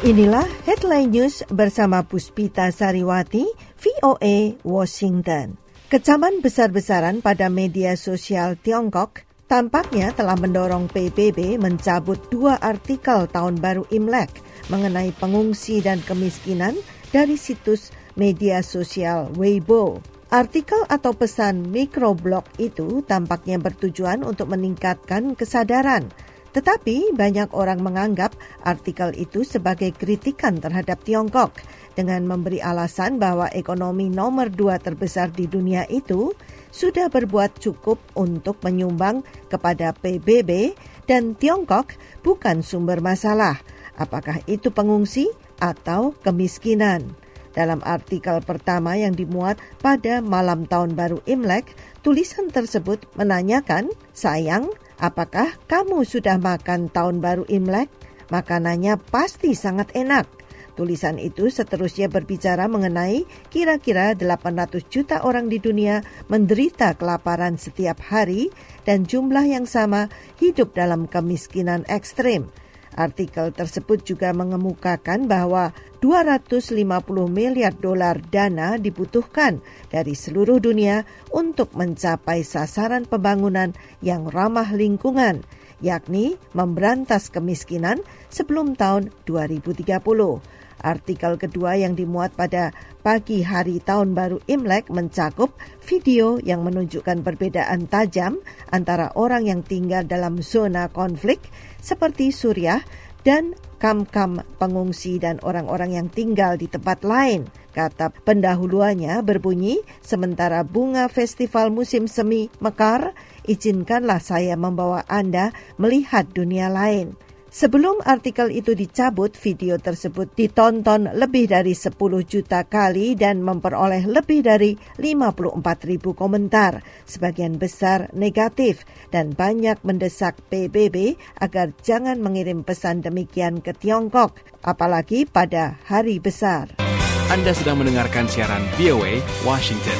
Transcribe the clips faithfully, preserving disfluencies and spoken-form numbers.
Inilah Headline News bersama Puspita Sariwati, V O A, Washington. Kecaman besar-besaran pada media sosial Tiongkok tampaknya telah mendorong P B B mencabut dua artikel Tahun Baru Imlek mengenai pengungsi dan kemiskinan dari situs media sosial Weibo. Artikel atau pesan mikroblog itu tampaknya bertujuan untuk meningkatkan kesadaran. Tetapi banyak orang menganggap artikel itu sebagai kritikan terhadap Tiongkok dengan memberi alasan bahwa ekonomi nomor dua terbesar di dunia itu sudah berbuat cukup untuk menyumbang kepada P B B dan Tiongkok bukan sumber masalah. Apakah itu pengungsi atau kemiskinan? Dalam artikel pertama yang dimuat pada malam Tahun Baru Imlek, tulisan tersebut menanyakan, "Sayang, apakah kamu sudah makan Tahun Baru Imlek? Makanannya pasti sangat enak." Tulisan itu seterusnya berbicara mengenai kira-kira delapan ratus juta orang di dunia menderita kelaparan setiap hari dan jumlah yang sama hidup dalam kemiskinan ekstrim. Artikel tersebut juga mengemukakan bahwa dua ratus lima puluh miliar dolar dana dibutuhkan dari seluruh dunia untuk mencapai sasaran pembangunan yang ramah lingkungan, yakni memberantas kemiskinan sebelum tahun dua ribu tiga puluh. Artikel kedua yang dimuat pada pagi hari Tahun Baru Imlek mencakup video yang menunjukkan perbedaan tajam antara orang yang tinggal dalam zona konflik seperti Suriah dan kam-kam pengungsi dan orang-orang yang tinggal di tempat lain. Kata pendahuluannya berbunyi, "Sementara bunga festival musim semi mekar, izinkanlah saya membawa Anda melihat dunia lain." Sebelum artikel itu dicabut, video tersebut ditonton lebih dari sepuluh juta kali dan memperoleh lebih dari lima puluh empat ribu komentar, sebagian besar negatif, dan banyak mendesak P B B agar jangan mengirim pesan demikian ke Tiongkok, apalagi pada hari besar. Anda sedang mendengarkan siaran V O A Washington.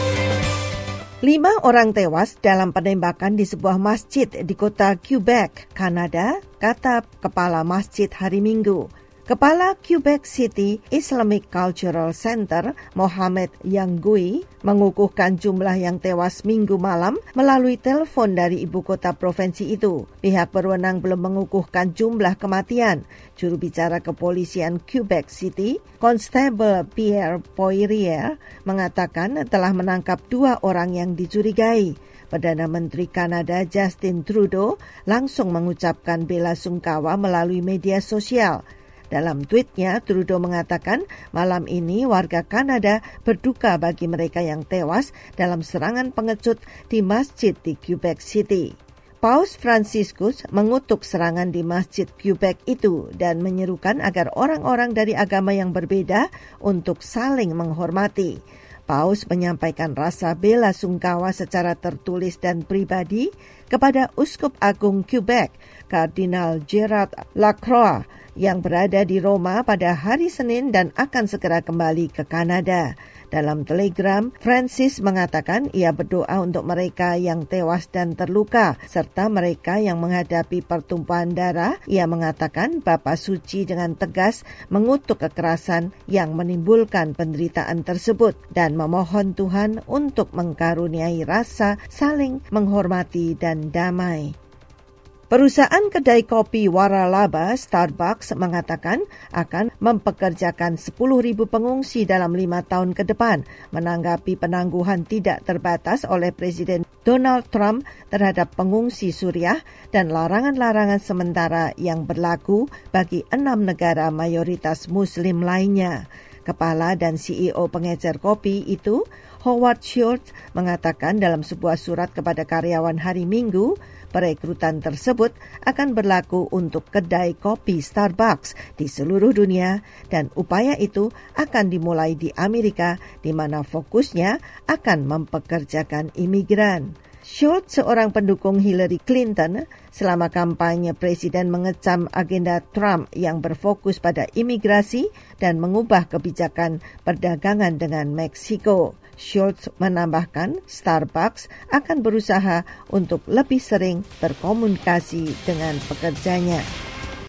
Lima orang tewas dalam penembakan di sebuah masjid di kota Quebec, Kanada, kata Kepala Masjid hari Minggu. Kepala Quebec City Islamic Cultural Center, Mohamed Yanggui, mengukuhkan jumlah yang tewas Minggu malam melalui telepon dari ibu kota provinsi itu. Pihak berwenang belum mengukuhkan jumlah kematian. Juru bicara kepolisian Quebec City, Constable Pierre Poirier, mengatakan telah menangkap dua orang yang dicurigai. Perdana Menteri Kanada Justin Trudeau langsung mengucapkan bela sungkawa melalui media sosial. Dalam tweetnya, Trudeau mengatakan malam ini warga Kanada berduka bagi mereka yang tewas dalam serangan pengecut di masjid di Quebec City. Paus Franciscus mengutuk serangan di masjid Quebec itu dan menyerukan agar orang-orang dari agama yang berbeda untuk saling menghormati. Paus menyampaikan rasa bela sungkawa secara tertulis dan pribadi kepada Uskup Agung Quebec, Kardinal Gerard Lacroix, yang berada di Roma pada hari Senin dan akan segera kembali ke Kanada. Dalam telegram, Francis mengatakan ia berdoa untuk mereka yang tewas dan terluka, serta mereka yang menghadapi pertumpahan darah. Ia mengatakan Bapa Suci dengan tegas mengutuk kekerasan yang menimbulkan penderitaan tersebut dan memohon Tuhan untuk mengkaruniai rasa saling menghormati dan damai. Perusahaan kedai kopi waralaba Starbucks mengatakan akan mempekerjakan sepuluh ribu pengungsi dalam lima tahun ke depan menanggapi penangguhan tidak terbatas oleh Presiden Donald Trump terhadap pengungsi Suriah dan larangan-larangan sementara yang berlaku bagi enam negara mayoritas Muslim lainnya. Kepala dan C E O pengecer kopi itu, Howard Schultz, mengatakan dalam sebuah surat kepada karyawan hari Minggu, perekrutan tersebut akan berlaku untuk kedai kopi Starbucks di seluruh dunia dan upaya itu akan dimulai di Amerika di mana fokusnya akan mempekerjakan imigran. Schultz, seorang pendukung Hillary Clinton, selama kampanye presiden mengecam agenda Trump yang berfokus pada imigrasi dan mengubah kebijakan perdagangan dengan Meksiko. Schultz menambahkan Starbucks akan berusaha untuk lebih sering berkomunikasi dengan pekerjanya.